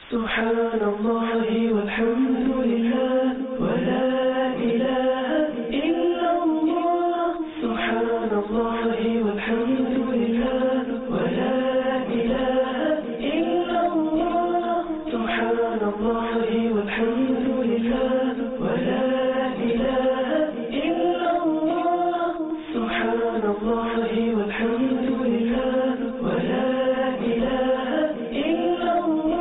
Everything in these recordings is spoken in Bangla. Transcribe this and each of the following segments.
سبحان الله والحمد لله ولا إله إلا الله سبحان الله والحمد لله ولا إله إلا الله سبحان الله والحمد لله ولا إله إلا الله سبحان الله والحمد لله ولا إله إلا الله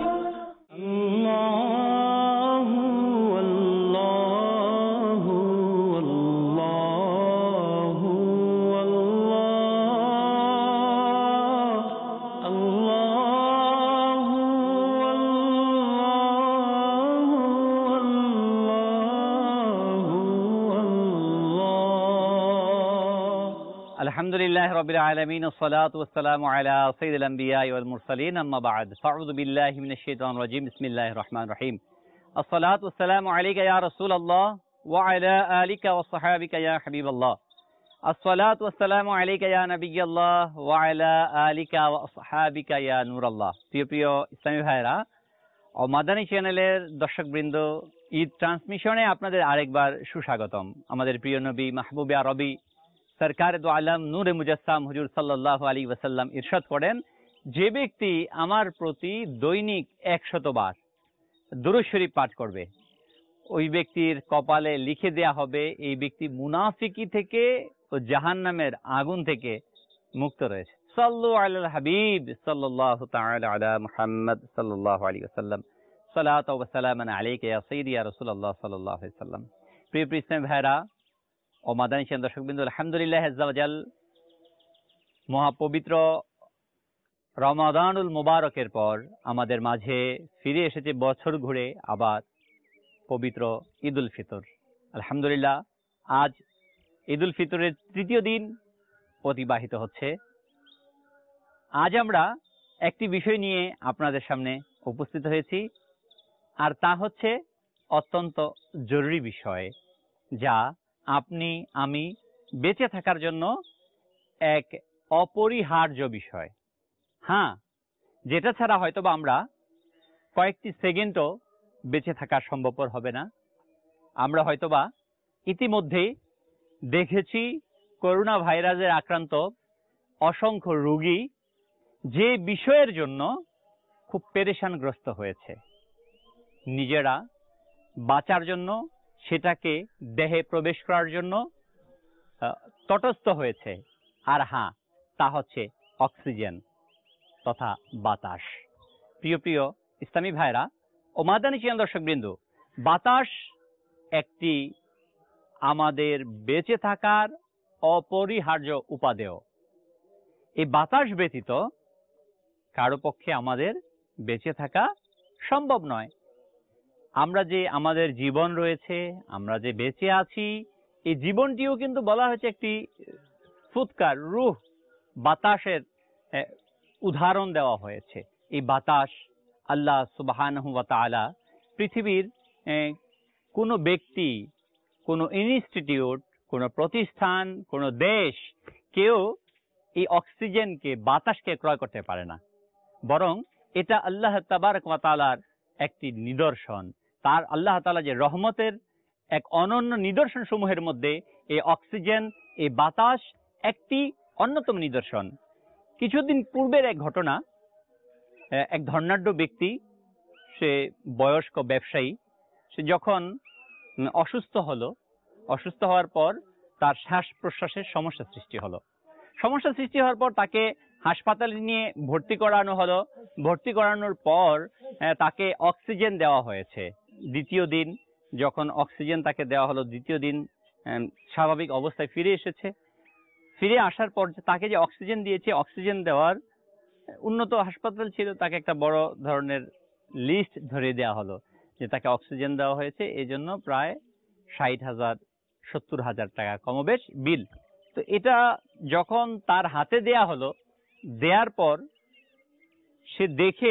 আলহামদুলিল্লাহ রাব্বিল আলামিন والصلاه والسلام على سيد الانبياء والمرسلين اما بعد فاعوذ بالله من الشيطان الرجيم بسم الله الرحمن الرحيم الصلاه والسلام عليك يا رسول الله وعلى آلك وصحابك يا حبيب الله الصلاه والسلام عليك يا نبي الله وعلى آلك وصحابك يا نور الله প্রিয় প্রিয় ইসলামী ভাইরা ও মাদানী চ্যানেলের দর্শকবৃন্দ ঈদ ট্রান্সমিশনে আপনাদের আরেকবার সুস্বাগতম। আমাদের প্রিয় নবী মাহবুবে আরবি সরকার দু আলম নূরে মুজাসসাম হুজুর সাল্লাল্লাহু আলাইহি ওয়াসাল্লাম ইরশাদ করেন, যে ব্যক্তি আমার প্রতি দৈনিক 100 বার দুরূদ শরীফ পাঠ করবে ওই ব্যক্তির কপালে লিখে দেয়া হবে এই ব্যক্তি মুনাফিকি থেকে ও জাহান্নামের আগুন থেকে মুক্ত রয়েছে। সাল্লু আলাল হাবিব সাল্লাল্লাহু তাআলা আলা মুহাম্মদ সাল্লাল্লাহু আলাইহি ওয়াসাল্লাম সালাতু ওয়া সালামান আলাইকা ইয়া সাইয়্যিদি ইয়া রাসূলুল্লাহ সাল্লাল্লাহু আলাইহি ওয়াসাল্লাম। প্রিয় ইসলামী ভাইরা ও মাদানী চ্যানেল দর্শকবৃন্দ, আলহামদুলিল্লাহ আজ্জা ওয়া জাল মহাপবিত্র রমাদানুল মুবারকের পর আমাদের মাঝে ফিরে এসেছে বছর ঘুরে আবার পবিত্র ঈদ উল ফিতর। আলহামদুলিল্লাহ আজ ঈদ উল ফিতরের তৃতীয় দিন অতিবাহিত হচ্ছে। আজ আমরা একটি বিষয় নিয়ে আপনাদের সামনে উপস্থিত হয়েছি, আর তা হচ্ছে অত্যন্ত জরুরি বিষয়, যা আপনি আমি বেঁচে থাকার জন্য এক অপরিহার্য বিষয়। হ্যাঁ, যেটা ছাড়া হয়তোবা আমরা কয়েকটি সেকেন্ডও বেঁচে থাকা সম্ভবপর হবে না। আমরা হয়তোবা ইতিমধ্যেই দেখেছি করোনা ভাইরাসের আক্রান্ত অসংখ্য রোগী যে বিষয়ের জন্য খুব পেরেশানগ্রস্ত হয়েছে, নিজেরা বাঁচার জন্য সেটাকে দেহে প্রবেশ করার জন্য তটস্থ হয়েছে। আর হ্যাঁ, তা হচ্ছে অক্সিজেন তথা বাতাস। প্রিয় প্রিয় ইসলামী ভাইরা ও মাদানী চ্যানেল দর্শকবৃন্দ, বাতাস একটি আমাদের বেঁচে থাকার অপরিহার্য উপাদেয়। এই বাতাস ব্যতীত কারো পক্ষে আমাদের বেঁচে থাকা সম্ভব নয়। আমরা যে আমাদের জীবন রয়েছে, আমরা যে বেঁচে আছি, এই জীবনটিও কিন্তু বলা হয়েছে একটি ফুৎকার রূহ, বাতাসের উদাহরণ দেওয়া হয়েছে। এই বাতাস আল্লাহ সুবহানাহু ওয়া তাআলা পৃথিবীর কোনো ব্যক্তি, কোনো ইনস্টিটিউট, কোনো প্রতিষ্ঠান, কোনো দেশ কেউ এই অক্সিজেনকে, বাতাসকে ক্রয় করতে পারে না, বরং এটা আল্লাহ তাবারক ওয়া তাআলার একটি নিদর্শন। তার আল্লাহ তাআলা যে রহমতের এক অনন্য নিদর্শন সমূহের মধ্যে এই অক্সিজেন, এই বাতাস একটি অন্যতম নিদর্শন। কিছুদিন পূর্বের এক ঘটনা, এক ধনাঢ্য ব্যক্তি, সে বয়স্ক ব্যবসায়ী, সে যখন অসুস্থ হলো, অসুস্থ হওয়ার পর তার শ্বাস প্রশ্বাসের সমস্যা সৃষ্টি হলো। সমস্যা সৃষ্টি হওয়ার পর তাকে হাসপাতালে নিয়ে ভর্তি করানো হলো। ভর্তি করানোর পর তাকে অক্সিজেন দেওয়া হয়েছে। দ্বিতীয় দিন যখন অক্সিজেন তাকে দেওয়া হলো, দ্বিতীয় দিন স্বাভাবিক অবস্থায় ফিরে এসেছে। ফিরে আসার পর তাকে যে অক্সিজেন দিয়েছে, অক্সিজেন দেওয়ার উন্নত হাসপাতাল ছিল, তাকে একটা বড় ধরনের লিস্ট ধরিয়ে দেওয়া হলো যে তাকে অক্সিজেন দেওয়া হয়েছে, এই জন্য প্রায় 60,000 70,000 টাকা কমবেশ বিল। তো এটা যখন তার হাতে দেয়া হলো, দেওয়ার পর সে দেখে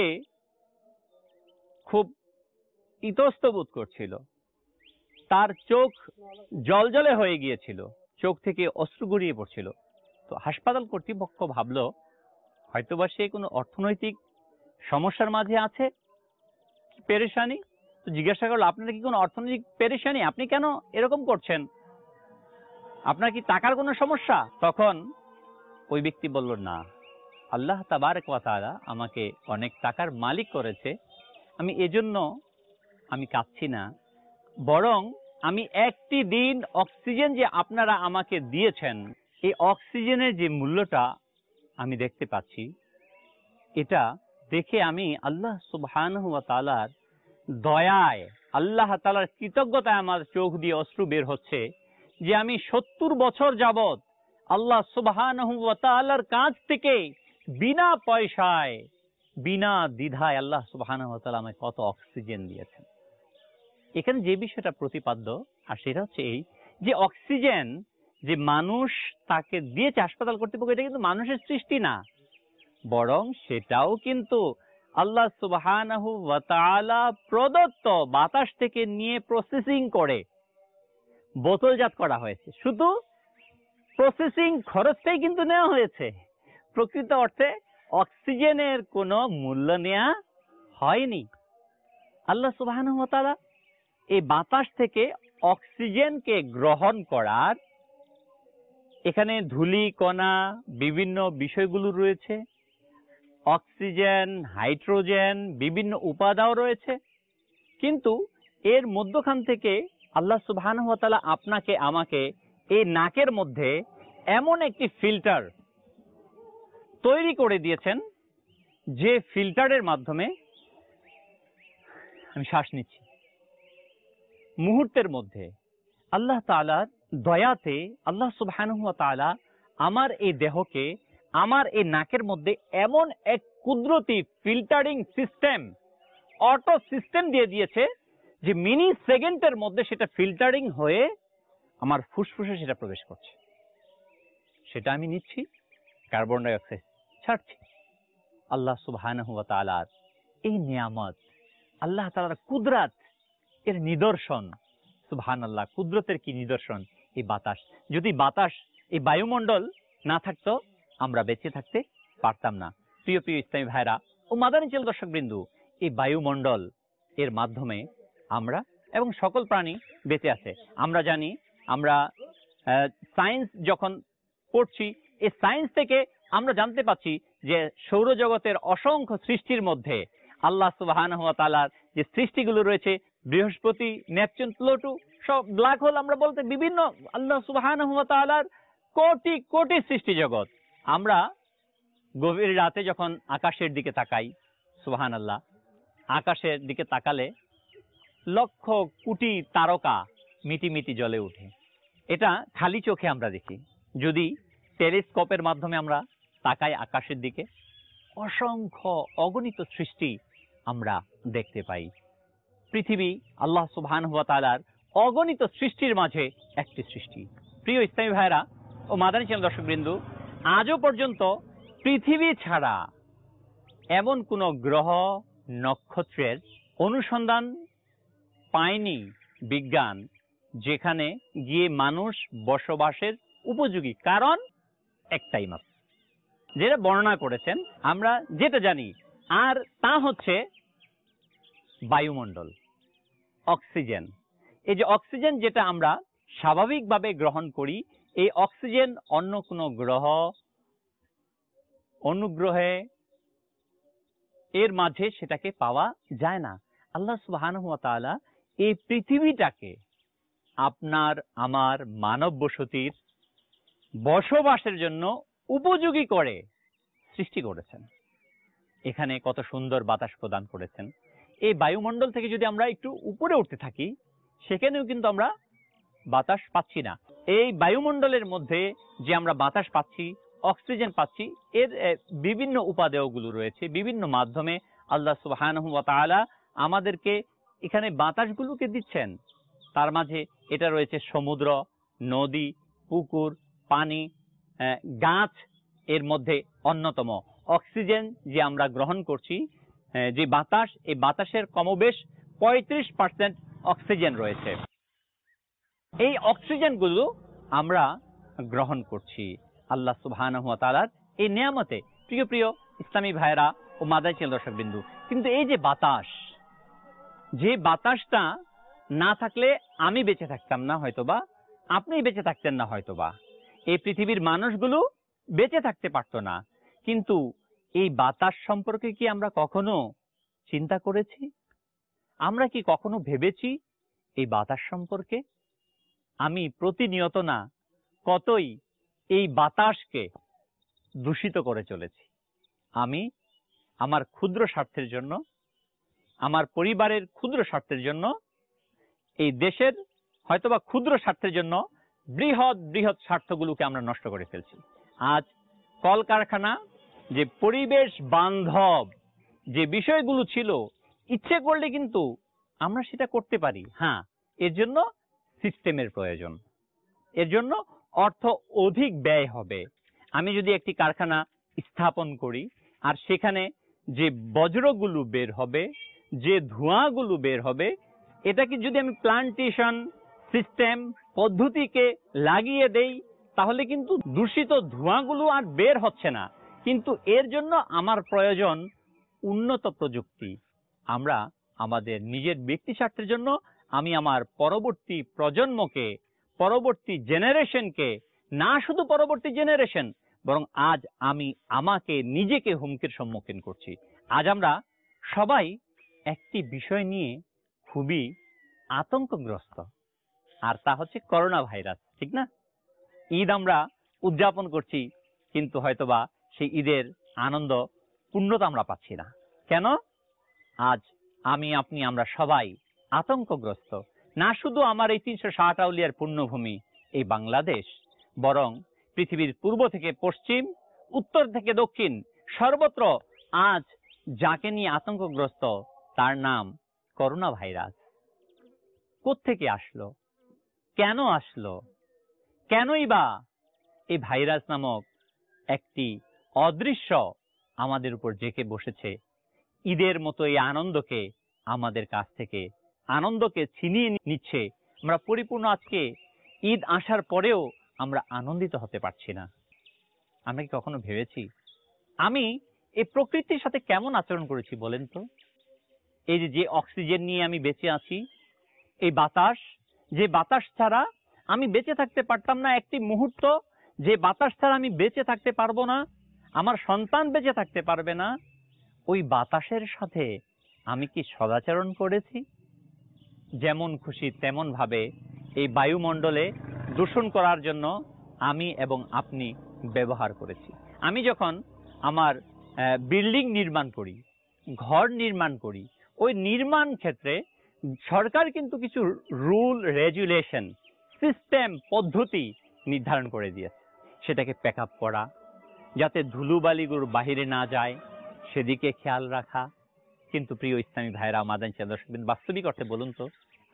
খুব ইতস্ত বোধ করছিল, তার চোখ জলজলে হয়ে গিয়েছিল, চোখ থেকে অশ্রু গড়িয়ে পড়ছিল। তো হাসপাতাল কর্তৃপক্ষ ভাবলো হয়তোবা সে কোনো অর্থনৈতিক সমস্যার মাঝে আছে, পেরেশানি। তো জিজ্ঞাসা করলো, আপনার কি কোনো অর্থনৈতিক পেরেশানি, আপনি কেন এরকম করছেন, আপনার কি টাকার কোনো সমস্যা? তখন ওই ব্যক্তি বলল, না, আল্লাহ তাবারক ওয়া তাআলা আমাকে অনেক টাকার মালিক করেছে, আমি এজন্য আমি কাঁদছি না, বরং আমি একটি দিন অক্সিজেন যে আপনারা আমাকে দিয়েছেন, এই অক্সিজেনের যে মূল্যটা আমি দেখতে পাচ্ছি, এটা দেখে আমি আল্লাহ সুবহানাহু ওয়া তাআলার দয়ায়, আল্লাহ তাআলার কৃতজ্ঞতায় আমার চোখ দিয়ে অশ্রু বের হচ্ছে যে আমি 70 বছর যাবত আল্লাহ সুবহানাহু ওয়া তাআলার কাছ থেকে বিনা পয়সায়, বিনা দ্বিধায় আল্লাহ সুবহানাহু ওয়া তাআলা আমায় কত অক্সিজেন দিয়েছেন। এখানে যে বিষয়টা প্রতিপাদ্য, আর সেটা হচ্ছে এই যে অক্সিজেন যে মানুষ তাকে দিয়েছে হাসপাতাল কর্তৃপক্ষ, এটা কিন্তু মানুষের সৃষ্টি না, বরং সেটাও কিন্তু আল্লাহ সুবহানাহু ওয়া তাআলা প্রদত্ত বাতাস থেকে নিয়ে প্রসেসিং করে বোতলজাত করা হয়েছে। শুধু প্রসেসিং খরচটাই কিন্তু নেওয়া হয়েছে, প্রকৃত অর্থে অক্সিজেনের কোনো মূল্য নেওয়া হয়নি। আল্লাহ সুবহানাহু ওয়া তাআলা এই বাতাস থেকে অক্সিজেনকে গ্রহণ করার, এখানে ধূলি কণা বিভিন্ন বিষয়গুলো রয়েছে, অক্সিজেন, হাইড্রোজেন, বিভিন্ন উপাদান রয়েছে, কিন্তু এর মধ্যখান থেকে আল্লাহ সুবহানাহু ওয়া তাআলা আপনাকে আমাকে এই নাকের মধ্যে এমন একটি ফিল্টার তৈরি করে দিয়েছেন, যে ফিল্টারের মাধ্যমে আমি শ্বাস নিচ্ছি। মুহূর্তের মধ্যে আল্লাহ তাআলার দয়াতে আল্লাহ সুবহানাহু ওয়া তাআলা আমার এই দেহকে, আমার এই নাকের মধ্যে এমন এক কুদরতি ফিল্টারিং সিস্টেম, অটো সিস্টেম দিয়ে দিয়েছে যে মিনি সেকেন্ডের মধ্যে সেটা ফিল্টারিং হয়ে আমার ফুসফুসে সেটা প্রবেশ করছে, সেটা আমি নিচ্ছি, কার্বন ডাই অক্সাইড ছাড়ছি। আল্লাহ সুবহানাহু ওয়া তাআলার এই নিয়ামত, আল্লাহ তাআলার কুদরত এর নিদর্শন। সুবহানাল্লাহ, কুদরতের কি নিদর্শন এই বাতাস। যদি বাতাস, এই বায়ুমণ্ডল না থাকতো, আমরা বেঁচে থাকতে পারতাম না। প্রিয় প্রিয় ইসলামী ভাইরা ও মাদানী চ্যানেল দর্শক বিন্দু, এই বায়ুমণ্ডল এর মাধ্যমে আমরা এবং সকল প্রাণী বেঁচে আছে। আমরা জানি, আমরা সায়েন্স যখন পড়ছি, এই সায়েন্স থেকে আমরা জানতে পাচ্ছি যে সৌরজগতের অসংখ্য সৃষ্টির মধ্যে আল্লাহ সুবহানাহু ওয়া তাআলার যে সৃষ্টিগুলো রয়েছে, বৃহস্পতি, নেপচুন, প্লুটো, সব ব্ল্যাক হোল আমরা বলতে বিভিন্ন আল্লাহ সুবহানাহু ওয়া তাআলার কোটি কোটি সৃষ্টি জগৎ। আমরা গভীর রাতে যখন আকাশের দিকে তাকাই, সুবহানাল্লাহ, আকাশের দিকে তাকালে লক্ষ কোটি তারকা মিটিমিটি জ্বলে ওঠে। এটা খালি চোখে আমরা দেখি। যদি টেলিস্কোপের মাধ্যমে আমরা তাকাই আকাশের দিকে, অসংখ্য অগণিত সৃষ্টি আমরা দেখতে পাই। পৃথিবী আল্লাহ সুবহানাহু ওয়া তাআলার অগণিত সৃষ্টির মাঝে একটি সৃষ্টি। প্রিয় ইসলামী ভাইরা ও মাদানী চ্যানেল দর্শকবৃন্দ, আজও পর্যন্ত পৃথিবী ছাড়া এমন কোন গ্রহ নক্ষত্রের অনুসন্ধান পায়নি বিজ্ঞান, যেখানে গিয়ে মানুষ বসবাসের উপযোগী। কারণ একটাই মাত্র, যেটা বর্ণনা করেছেন, আমরা যেটা জানি, আর তা হচ্ছে বায়ুমণ্ডল, অক্সিজেন। এই যে অক্সিজেন যেটা আমরা স্বাভাবিকভাবে গ্রহণ করি, এই অক্সিজেন অন্য কোনো গ্রহ, অনুগ্রহে এর মাঝে সেটাকে পাওয়া যায় না। আল্লাহ সুবহানাহু ওয়া তাআলা এই পৃথিবীটাকে আপনার আমার মানব বসতির বসবাসের জন্য উপযোগী করে সৃষ্টি করেছেন। এখানে কত সুন্দর বাতাস প্রদান করেছেন। এই বায়ুমণ্ডল থেকে যদি আমরা একটু উপরে উঠতে থাকি, সেখানেও কিন্তু আমরা বাতাস পাচ্ছি না। এই বায়ুমণ্ডলের মধ্যে যে আমরা বাতাস পাচ্ছি, অক্সিজেন পাচ্ছি, এর বিভিন্ন উপাদেয়গুলো রয়েছে। বিভিন্ন মাধ্যমে আল্লাহ সুবহানাহু ওয়া তাআলা আমাদেরকে এখানে বাতাসগুলোকে দিচ্ছেন। তার মাঝে এটা রয়েছে সমুদ্র, নদী, পুকুর, পানি, গাছ এর মধ্যে অন্যতম। অক্সিজেন যে আমরা গ্রহণ করছি, যে বাতাস, এই বাতাসের কমবেশ 35% অক্সিজেন রয়েছে। এই অক্সিজেনগুলো আমরা গ্রহণ করছি আল্লাহ সুবহানাহু ওয়া তাআলার এই নিয়ামতে। প্রিয় প্রিয় ইসলামী ভাইরা ও মাদানী চ্যানেল দর্শকবৃন্দ, কিন্তু এই যে বাতাস, যে বাতাসটা না থাকলে আমি বেঁচে থাকতাম না হয়তোবা, আপনি বেঁচে থাকতেন না হয়তোবা, এই পৃথিবীর মানুষগুলো বেঁচে থাকতে পারতো না। কিন্তু এই বাতাস সম্পর্কে কি আমরা কখনো চিন্তা করেছি? আমরা কি কখনো ভেবেছি এই বাতাস সম্পর্কে? আমি প্রতিনিয়ত না কতই এই বাতাসকে দূষিত করে চলেছি। আমি আমার ক্ষুদ্র স্বার্থের জন্য, আমার পরিবারের ক্ষুদ্র স্বার্থের জন্য, এই দেশের হয়তোবা ক্ষুদ্র স্বার্থের জন্য বৃহৎ বৃহৎ স্বার্থগুলোকে আমরা নষ্ট করে ফেলছি। আজ কলকারখানা যে পরিবেশ বান্ধব যে বিষয়গুলো ছিল, ইচ্ছে করলে কিন্তু আমরা সেটা করতে পারি। হ্যাঁ, এর জন্য সিস্টেমের প্রয়োজন, এর জন্য অর্থ অধিক ব্যয় হবে। আমি যদি একটি কারখানা স্থাপন করি আর সেখানে যে বজ্রগুলো বের হবে, যে ধোঁয়াগুলো বের হবে, এটাকে যদি আমি প্লান্টেশন সিস্টেম পদ্ধতিকে লাগিয়ে দেই, তাহলে কিন্তু দূষিত ধোঁয়াগুলো আর বের হচ্ছে না। কিন্তু এর জন্য আমার প্রয়োজন উন্নত প্রযুক্তি। আমরা আমাদের নিজের ব্যক্তি স্বার্থের জন্য আমি আমার পরবর্তী প্রজন্মকে, পরবর্তী জেনারেশনকে, না শুধু পরবর্তী জেনারেশন, বরং আজ আমি আমাকে নিজেকে হুমকির সম্মুখীন করছি। আজ আমরা সবাই একটি বিষয় নিয়ে খুবই আতঙ্কগ্রস্ত, আর তা হচ্ছে করোনা ভাইরাস, ঠিক না? ঈদ আমরা উদযাপন করছি, কিন্তু হয়তোবা সেই ঈদের আনন্দ পূর্ণতা আমরা পাচ্ছি না। কেন? আজ আমি, আপনি, আমরা সবাই আতঙ্কগ্রস্ত। না শুধু আমার এই 360 আউলিয়ার পুণ্যভূমি এই বাংলাদেশ, বরং পৃথিবীর পূর্ব থেকে পশ্চিম, উত্তর থেকে দক্ষিণ, সর্বত্র আজ যাকে নিয়ে আতঙ্কগ্রস্ত তার নাম করোনা ভাইরাস। কোত্থেকে আসলো? কেন আসলো? কেনই বা এই ভাইরাস নামক একটি অদৃশ্য আমাদের উপর জেঁকে বসেছে? ঈদের মতো এই আনন্দকে আমাদের কাছ থেকে, আনন্দকে ছিনিয়ে নিচ্ছে। আমরা পরিপূর্ণ আজকে ঈদ আসার পরেও আমরা আনন্দিত হতে পারছি না। আমরা কি কখনো ভেবেছি আমি এই প্রকৃতির সাথে কেমন আচরণ করেছি বলেন তো? এই যে অক্সিজেন নিয়ে আমি বেঁচে আছি, এই বাতাস, যে বাতাস ছাড়া আমি বেঁচে থাকতে পারতাম না একটি মুহূর্ত, যে বাতাস ছাড়া আমি বেঁচে থাকতে পারবো না, আমার সন্তান বেঁচে থাকতে পারবে না, ওই বাতাসের সাথে আমি কি সদাচরণ করেছি? যেমন খুশি তেমন ভাবে এই বায়ুমণ্ডলে দূষণ করার জন্য আমি এবং আপনি ব্যবহার করেছি। আমি যখন আমার বিল্ডিং নির্মাণ করি, ঘর নির্মাণ করি, ওই নির্মাণ ক্ষেত্রে সরকার কিন্তু কিছু রুল, রেগুলেশন, সিস্টেম, পদ্ধতি নির্ধারণ করে দিয়েছে। সেটাকে প্যাক আপ করা, যাতে ধুলোবালিগুলো বাহিরে না যায় সেদিকে খেয়াল রাখা। কিন্তু প্রিয় ইসলামী ভাইরা, মাদানী দর্শকবৃন্দ, বাস্তবিক অর্থে বলুন তো,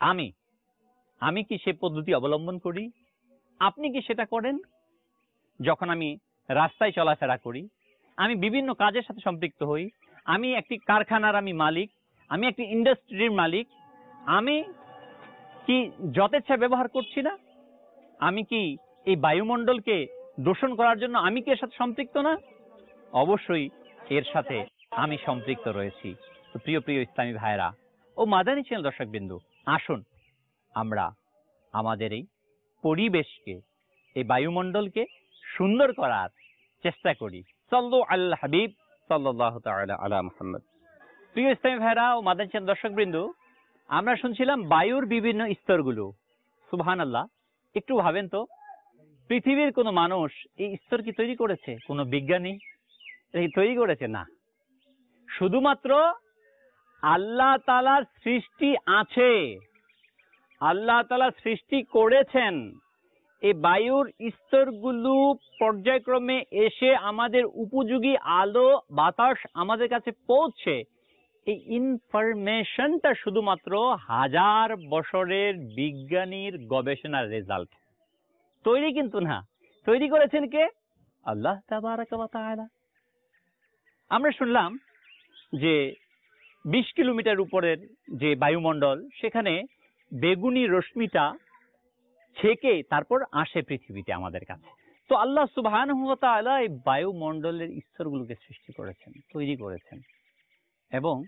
আমি কি সে পদ্ধতি অবলম্বন করি? আপনি কি সেটা করেন? যখন আমি রাস্তায় চলাফেরা করি, আমি বিভিন্ন কাজের সাথে সম্পৃক্ত হই, আমি একটি কারখানার আমি মালিক, আমি একটি ইন্ডাস্ট্রির মালিক, আমি কি যথেচ্ছা ব্যবহার করছি না? আমি কি এই বায়ুমণ্ডলকে দূষণ করার জন্য আমি কি এর সাথে সম্পৃক্ত না? অবশ্যই এর সাথে আমি সম্পৃক্ত রয়েছি। তো প্রিয় প্রিয় ইসলামী ভাইরা ও মাদানী চ্যানেল দর্শকবৃন্দু, আসুন আমরা আমাদের এই পরিবেশকে, এই বায়ুমণ্ডলকে সুন্দর করার চেষ্টা করি। সাল্লু আল হাবিব সাল্লাল্লাহু তাআলা আলা মুহাম্মদ। প্রিয় ইসলামী ভাইরা ও মাদানী চ্যানেল দর্শকবৃন্দু, আমরা শুনছিলাম বায়ুর বিভিন্ন স্তরগুলো। সুবহানাল্লাহ, একটু ভাবেন তো, পৃথিবীর কোনো মানুষ এই স্তর কি তৈরি করেছে? কোনো বিজ্ঞানী তৈরি করেছে? না, শুধুমাত্র আল্লাহ তাআলার সৃষ্টি আছে, আল্লাহ তাআলা সৃষ্টি করেছেন। এই বায়ুর স্তরগুলো পর্যায়ক্রমে এসে আমাদের উপযোগী আলো বাতাস আমাদের কাছে পৌঁছে, এই ইনফরমেশনটা শুধুমাত্র 1000 বছরের বিজ্ঞানীর গবেষণার রেজাল্ট। তৈরি কিন্তু না, তৈরি করেছেন কে? আল্লাহ তাবারাকা ওয়া তাআলা। আমরা শুনলাম যে 20 কিলোমিটার উপরের যে বায়ুমণ্ডল, সেখানে বেগুনি রশ্মিটা ছেকে তারপর আসে পৃথিবীতে আমাদের কাছে। তো আল্লাহ সুবহানাহু ওয়া তাআলা এই বায়ুমণ্ডলের স্তরগুলোকে সৃষ্টি করেছেন, তৈরি করেছেন, এবং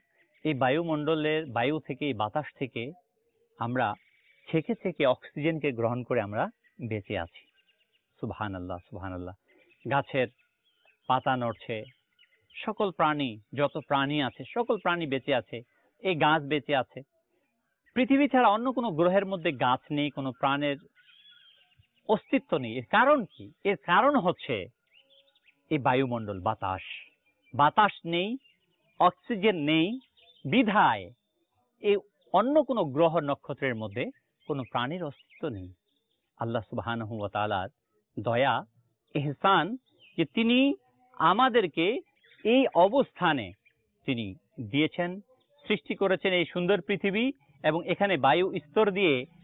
এই বায়ুমণ্ডলের বায়ু থেকে, এই বাতাস থেকে আমরা থেকে থেকে অক্সিজেনকে গ্রহণ করে আমরা বেঁচে আছি। সুবহানাল্লাহ, সুবহানাল্লাহ। গাছের পাতা নড়ছে, সকল প্রাণী, যত প্রাণী আছে সকল প্রাণী বেঁচে আছে, এই গাছ বেঁচে আছে। পৃথিবী ছাড়া অন্য কোনো গ্রহের মধ্যে গাছ নেই, কোনো প্রাণের অস্তিত্ব নেই। এর কারণ কি? এর কারণ হচ্ছে এই বায়ুমণ্ডল, বাতাস। বাতাস নেই, অক্সিজেন নেই, বিধায় এই অন্য কোনো গ্রহ নক্ষত্রের মধ্যে কোনো প্রাণীর অস্তিত্ব নেই। আল্লাহ সুবহানাহু ওয়া তাআলার দয়া, ইহসান, যে তিনি আমাদেরকে এই অবস্থানে তিনি দিয়েছেন, সৃষ্টি করেছেন এই সুন্দর পৃথিবী, এবং এখানে বায়ু স্তর দিয়ে